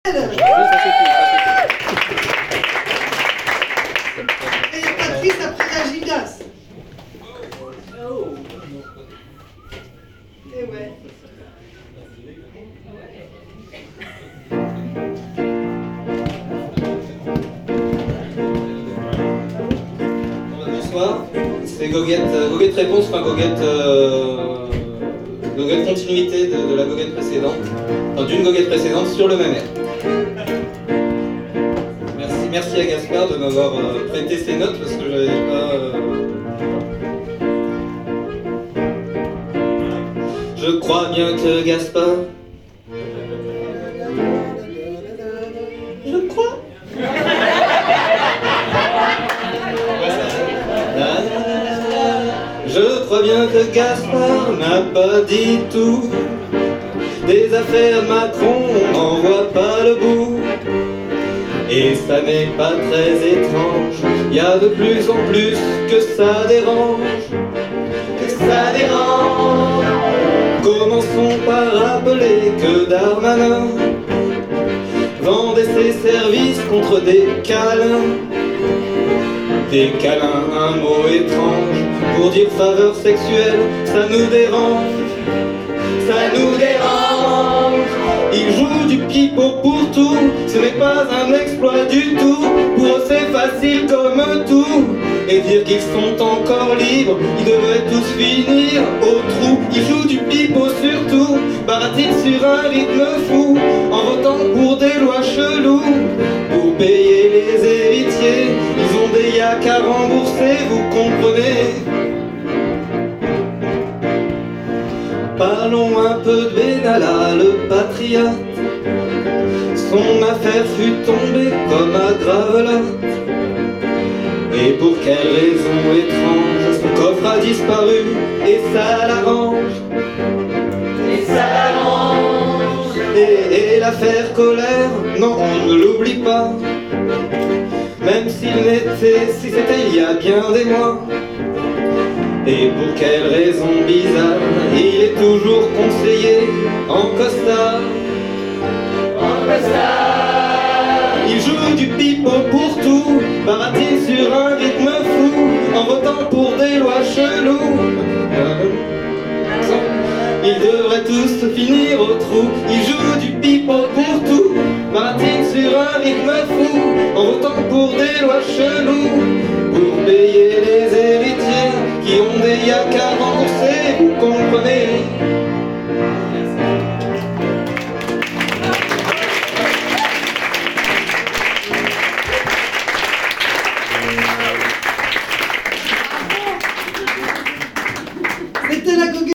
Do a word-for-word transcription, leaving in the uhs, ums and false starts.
Et il n'y a pas de fils après la gymnase. Et ouais. Bonsoir, c'est Goguette, euh, Goguette Réponse, enfin Goguette, euh, Goguette Continuité de, de la Goguette précédente, enfin d'une Goguette précédente sur le même air. Merci, merci à Gaspard de m'avoir euh, prêté ses notes parce que j'avais pas... Euh... Je crois bien que Gaspard... Je crois... Je crois bien que Gaspard n'a pas dit tout. Des affaires de Macron, on n'en voit pas le bout. Et ça n'est pas très étrange, y a de plus en plus que ça dérange. Que ça dérange. Commençons par rappeler que Darmanin vendait ses services contre des câlins. Des câlins, un mot étrange pour dire faveur sexuelle, ça nous dérange, ça nous dérange. Ils jouent du pipeau pour tout, ce n'est pas un exploit du tout. Pour eux c'est facile comme tout, et dire qu'ils sont encore libres, ils devraient tous finir au trou. Ils jouent du pipeau surtout, baratinent sur un rythme fou, en votant pour des lois cheloues. Pour payer les héritiers, ils ont des yaks à rembourser, vous comprenez. Parlons un peu de Benalla, le patriote. Son affaire fut tombée comme à Gravelotte. Et pour quelle raison étrange, son coffre a disparu et ça l'arrange. Et ça l'arrange. Et, et l'affaire Colère, non on ne l'oublie pas. Même s'il n'était, si c'était il y a bien des mois. Et pour quelle raison bizarre, il est toujours conseillé en costard. En costard. Il joue du pipeau pour tout, baratine sur un rythme fou, en votant pour des lois cheloues. Ils devraient tous finir au trou. Il joue du pipeau pour tout, baratine sur un rythme fou, en votant pour des lois cheloues. Pour payer les héritiers qui ont des yaks à rendre.